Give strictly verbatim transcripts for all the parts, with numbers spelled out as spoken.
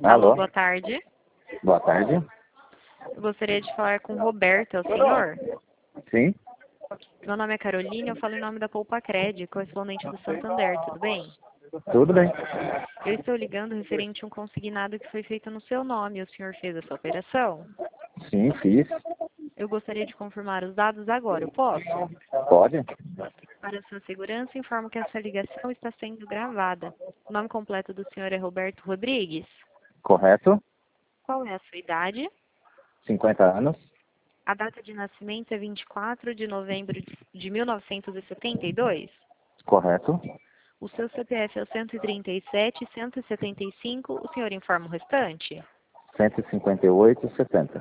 Alô, Alô, boa tarde. boa tarde. Eu gostaria de falar com o Roberto, é o senhor? Sim, Meu nome é Carolina, eu falo em nome da Poupa Cred, correspondente do Santander, tudo bem? tudo bem. Eu estou ligando referente a um consignado que foi feito no seu nome. O senhor fez essa operação? Sim, fiz. Eu gostaria de confirmar os dados agora, eu posso? Pode? Para sua segurança, informo que essa ligação está sendo gravada. O nome completo do senhor é Roberto Rodrigues? Correto? Qual é a sua idade? cinquenta anos? A data de nascimento é vinte e quatro de novembro de de mil novecentos e setenta e dois? Correto? O seu C P F é o cento e trinta e sete, cento e setenta e cinco, o senhor informa o restante? cento e cinquenta e oito e setenta.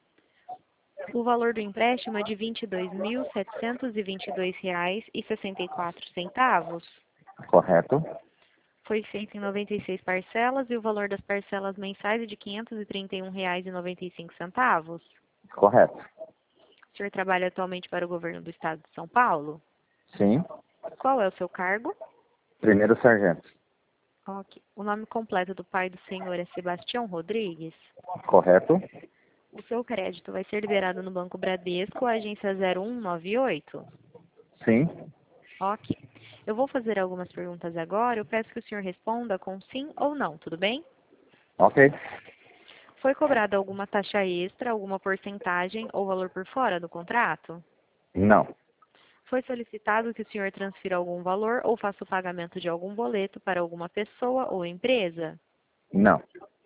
O valor do empréstimo é de vinte e dois mil, setecentos e vinte e dois reais e sessenta e quatro centavos. Correto? Foi feito em noventa e seis parcelas e o valor das parcelas mensais é de quinhentos e trinta e um reais e noventa e cinco centavos. Correto. O senhor trabalha atualmente para o governo do estado de São Paulo? Sim. Qual é o seu cargo? Primeiro sargento. Ok. O nome completo do pai do senhor é Sebastião Rodrigues? Correto? O seu crédito vai ser liberado no Banco Bradesco, agência zero um nove oito? Sim. Ok. Eu vou fazer algumas perguntas agora. Eu peço que o senhor responda com sim ou não, tudo bem? Ok. Foi cobrada alguma taxa extra, alguma porcentagem ou valor por fora do contrato? Não. Foi solicitado que o senhor transfira algum valor ou faça o pagamento de algum boleto para alguma pessoa ou empresa? Não.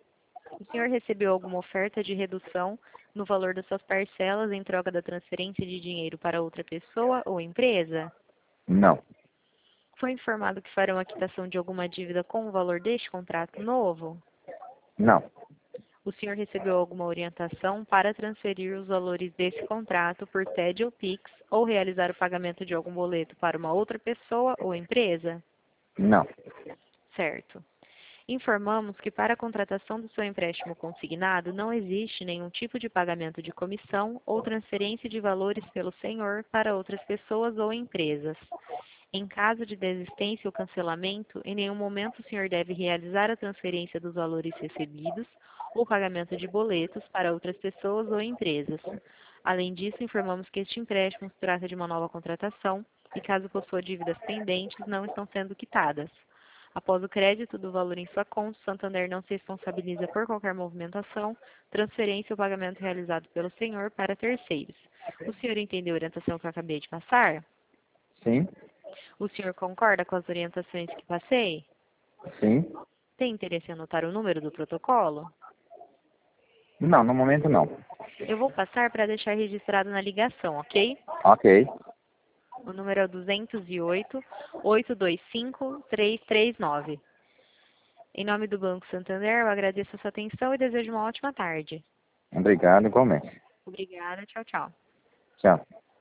O senhor recebeu alguma oferta de redução no valor das suas parcelas em troca da transferência de dinheiro para outra pessoa ou empresa? Não. Foi informado que farão a quitação de alguma dívida com o valor deste contrato novo? Não. O senhor recebeu alguma orientação para transferir os valores desse contrato por T E D ou Pix ou realizar o pagamento de algum boleto para uma outra pessoa ou empresa? Não. Certo. Informamos que para a contratação do seu empréstimo consignado não existe nenhum tipo de pagamento de comissão ou transferência de valores pelo senhor para outras pessoas ou empresas. Em caso de desistência ou cancelamento, em nenhum momento o senhor deve realizar a transferência dos valores recebidos ou pagamento de boletos para outras pessoas ou empresas. Além disso, informamos que este empréstimo se trata de uma nova contratação e, caso possua dívidas pendentes, não estão sendo quitadas. Após o crédito do valor em sua conta, o Santander não se responsabiliza por qualquer movimentação, transferência ou pagamento realizado pelo senhor para terceiros. O senhor entendeu a orientação que eu acabei de passar? Sim. O senhor concorda com as orientações que passei? Sim. Tem interesse em anotar o número do protocolo? Não, no momento não. Eu vou passar para deixar registrado na ligação, ok? Ok. O número é o duzentos e oito, oito dois cinco, três três nove. Em nome do Banco Santander, eu agradeço a sua atenção e desejo uma ótima tarde. Obrigado, igualmente. Obrigada, tchau, tchau. Tchau.